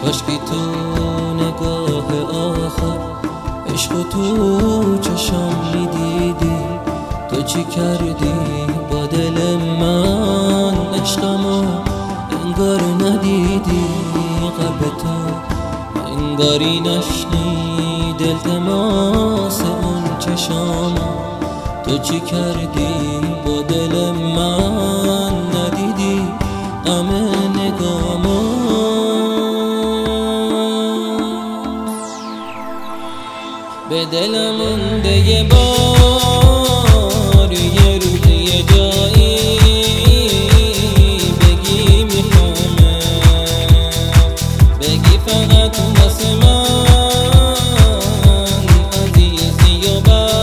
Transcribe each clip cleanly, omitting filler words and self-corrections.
کاشکی تو نگاه آخر عشق و تو چشام میدیدی، تو چی کردی با دل من؟ عشقمو انگار ندیدی، قلب تو انگاری نشنید التماس اون چشامو. تو چی کردی با دل من؟ ندیدی غم نگامو. به دلم مونده یه بار، یه روز یه جایی بگی میخوامه، بگی فقط واسه من عزیزی و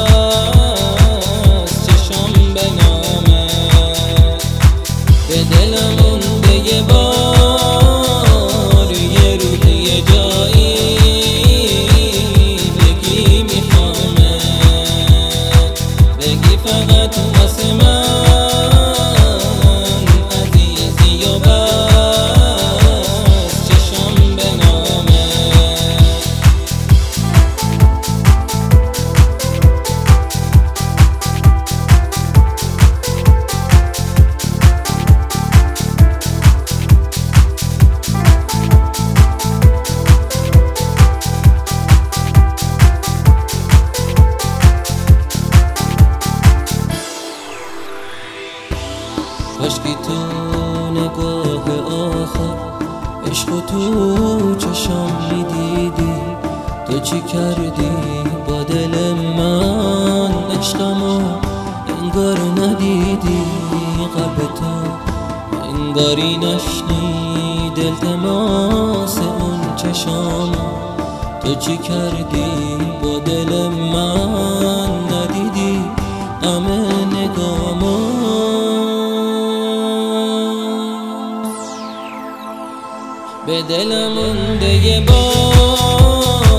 بس چشم به نامه. به دلم مونده یه بار، یه روز یه جایی فقط واسه من عزیزی و بس چشم به نامه. کاشکی تو نگاه آخر عشق و تو چشام میدیدی، تو چی کردی با دل من؟ عشقمو انگار ندیدی، قلب تو انگاری نشنید التماس اون چشامو. تو چی کردی با دل من؟ ندیدی غم نگامو. به دلم مونده یه بار،